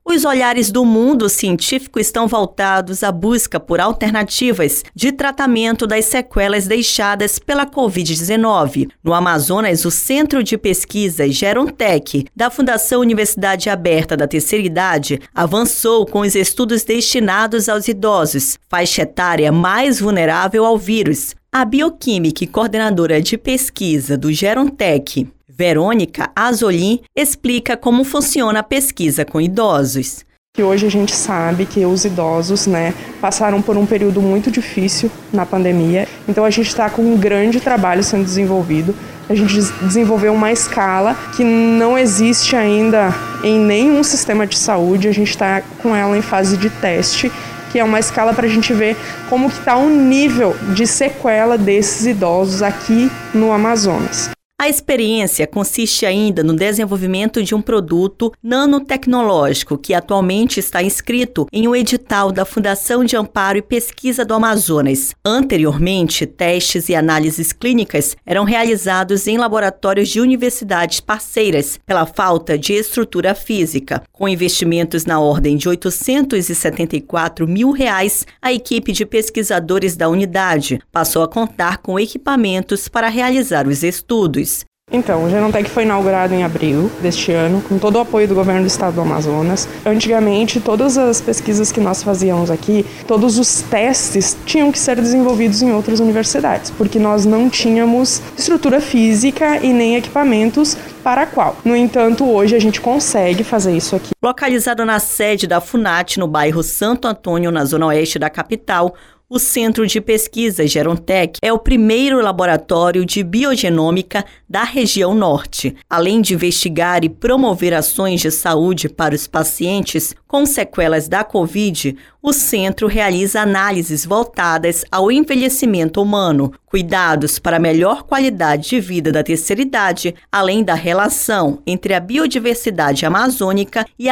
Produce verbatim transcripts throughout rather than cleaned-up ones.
Os olhares do mundo científico estão voltados à busca por alternativas de tratamento das sequelas deixadas pela covid dezenove. No Amazonas, o Centro de Pesquisas Gerontech, da Fundação Universidade Aberta da Terceira Idade, avançou com os estudos destinados aos idosos, faixa etária mais vulnerável ao vírus. A bioquímica e coordenadora de pesquisa do Gerontech, Verônica Azolim, explica como funciona a pesquisa com idosos. Que hoje a gente sabe que os idosos, né, passaram por um período muito difícil na pandemia, então a gente está com um grande trabalho sendo desenvolvido. A gente desenvolveu uma escala que não existe ainda em nenhum sistema de saúde, a gente está com ela em fase de teste, que é uma escala para a gente ver como que está o nível de sequela desses idosos aqui no Amazonas. A experiência consiste ainda no desenvolvimento de um produto nanotecnológico que atualmente está inscrito em um edital da Fundação de Amparo e Pesquisa do Amazonas. Anteriormente, testes e análises clínicas eram realizados em laboratórios de universidades parceiras pela falta de estrutura física. Com investimentos na ordem de oitocentos e setenta e quatro mil reais, a equipe de pesquisadores da unidade passou a contar com equipamentos para realizar os estudos. Então, o Gerontech foi inaugurado em abril deste ano, com todo o apoio do governo do estado do Amazonas. Antigamente, todas as pesquisas que nós fazíamos aqui, todos os testes tinham que ser desenvolvidos em outras universidades, porque nós não tínhamos estrutura física e nem equipamentos para a qual. No entanto, hoje a gente consegue fazer isso aqui. Localizado na sede da FUNAT, no bairro Santo Antônio, na zona oeste da capital, o Centro de Pesquisa Gerontech é o primeiro laboratório de biogenômica da região norte. Além de investigar e promover ações de saúde para os pacientes com sequelas da Covid, o centro realiza análises voltadas ao envelhecimento humano, cuidados para a melhor qualidade de vida da terceira idade, além da relação entre a biodiversidade amazônica e a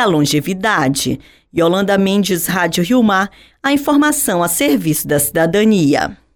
longevidade. Yolanda Mendes, Rádio Rio Mar, a informação a serviço da cidadania.